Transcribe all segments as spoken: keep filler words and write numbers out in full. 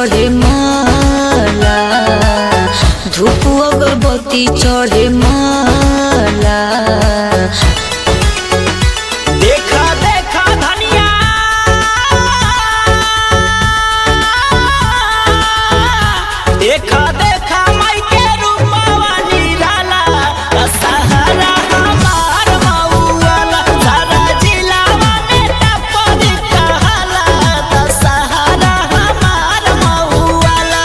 चढ़े माला, धूप अगरबत्ती चढ़े माला। देखा देखा धनिया देखा देखा माई के रूपवा निराला, सहारा हमार मऊआला, सारा जिलावा में टपरी कहाला, सहारा हमार मऊआला।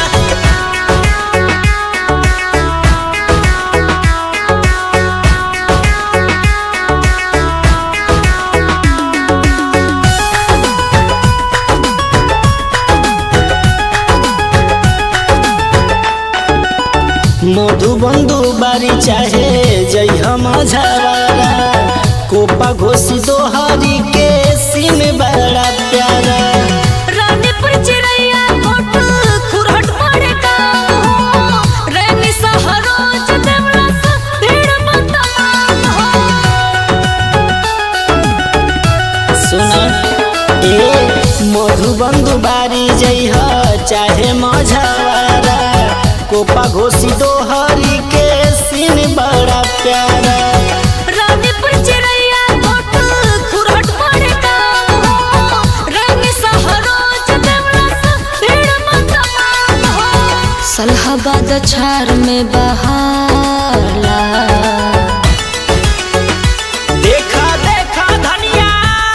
मधुबंधु बारी चाहे जय हम झवारा, कोपा घोसी दोहरी के सीन बड़ा प्यारा। रानीपुर चिरैया कोट खुरहट पड़े का हो, रैनी सहरोज देवला सा भीड़ मतमान हो। सुना ए मधुबंधु बारी जय चाहे मझवारा, कोपा घोसी दोहरी के सीन बड़ा प्यारा। रानीपुर चिरैया कोट खुरहट पड़े का हो, रैनी सहरोज देवला सा भीड़ मतमान हो। सलहाबाद छार में बहाला, देखा देखा धनिया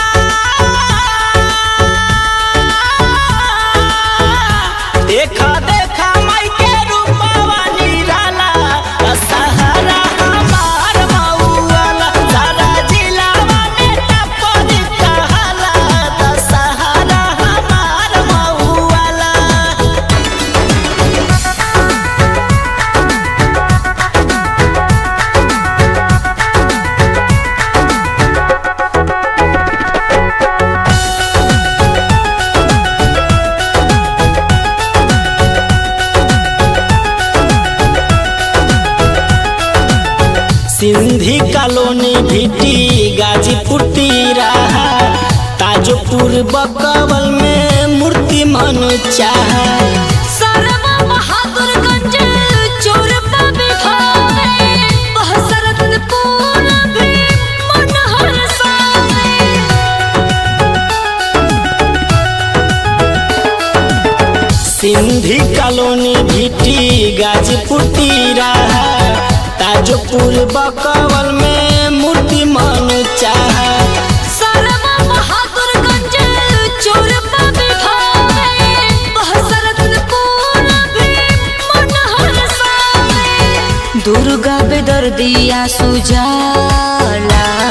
देखा देखा माई के रूपवा निराला, सहारा हमार मऊआला, सारा जिलावा में टपरी कहाला, सहारा हमार मऊआला। सिंधी कॉलोनी भीटी गाजीपुर रहा, ताजोपुर बकवल में मूर्ति मन चाह। सरवा बहादुरगंज चोरपा बिठावे, बहसरतपुर भी मन हरसावे। सिंधी कॉलोनी भीटी गाजीपुर रहा, ताजोपुर बकवल में मूर्ति मन चाह। सरवा बहादुरगंज चोरपा बिठावे, बहसरतपुर भी मन हरसावे। दुर्गा बेदर्दिया सुजाला,